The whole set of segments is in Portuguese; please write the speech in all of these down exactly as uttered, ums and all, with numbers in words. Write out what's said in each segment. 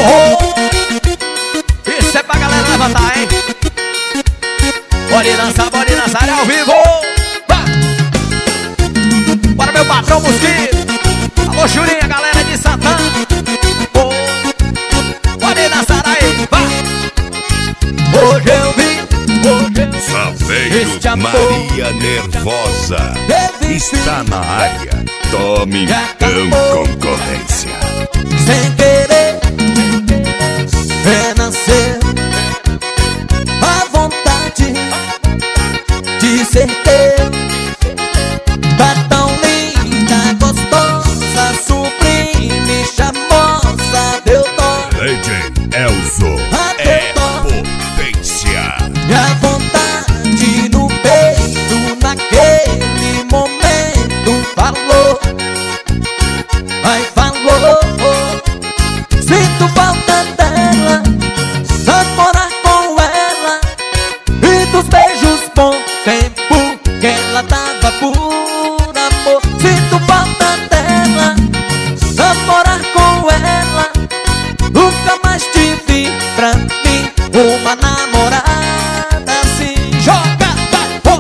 oh. Isso é pra galera levantar, hein? Pode dançar, pode dançar, é ao vivo. Vá. Bora meu patrão Mosquito. Alô Churinha, galera de Santana. Oh. Pode dançar aí, vá. Hoje eu vi, hoje eu vi. Saveiro Maria Nervosa está na área. Tome então concorrência. Sem querer, renasceu a vontade de ser teu. Tá tão linda, gostosa, sublime, charmosa, deu dó. Legend Elzo é potência. E a vontade no peito, naquele momento, falou. Ai, falou. Sinto falta dela, namorar com ela, e dos beijos bom tempo que ela dava por amor. Sinto falta dela, namorar com ela, nunca mais te vi pra mim uma namorada assim. Joga, vai, oh,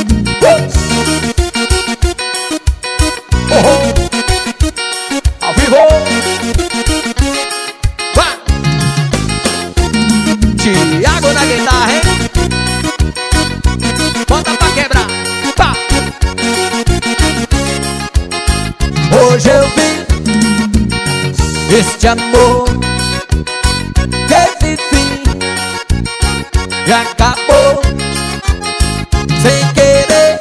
oh, oh. Ao vivo. Vai. Thiago na guitarra, hein? Bota pra quebrar. Pá. Hoje eu vi este amor teve fim e acabou sem querer.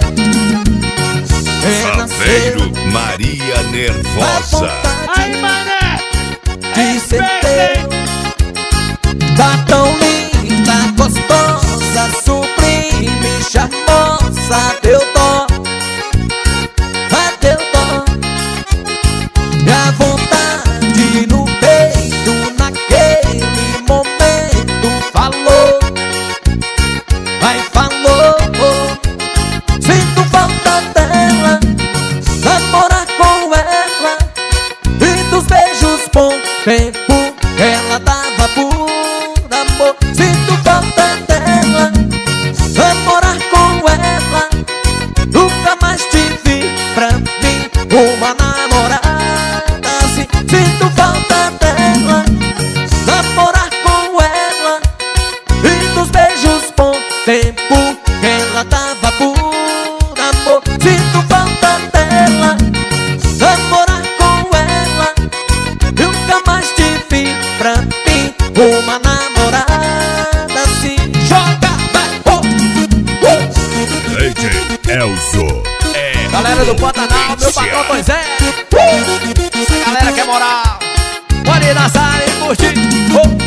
Saveiro Maria Nervosa. Ai, mané, de ser teu. Tá tão linda, gostosa, sublime, charmosa, deu dó. Ah, deu dó. E a vontade no peito, naquele momento, falou. Ai, falou. Sinto falta dela, namorar com ela, e dos beijos bom tempo ela dava por amor. Sinto falta dela, namorar com ela, nunca mais te vi pra mim uma namorada assim. Sinto falta dela, namorar com ela, e dos beijos bom tempo que ela dava por amor. Sinto falta dela, namorar com ela, nunca mais te vi pra mim uma namorada assim. Joga, vai, oh, oh. Legend Elzo é Galera do Pantanal, meu patrão Moisés. Uh! Essa galera quer moral. Pode dançar e curtir. Oh.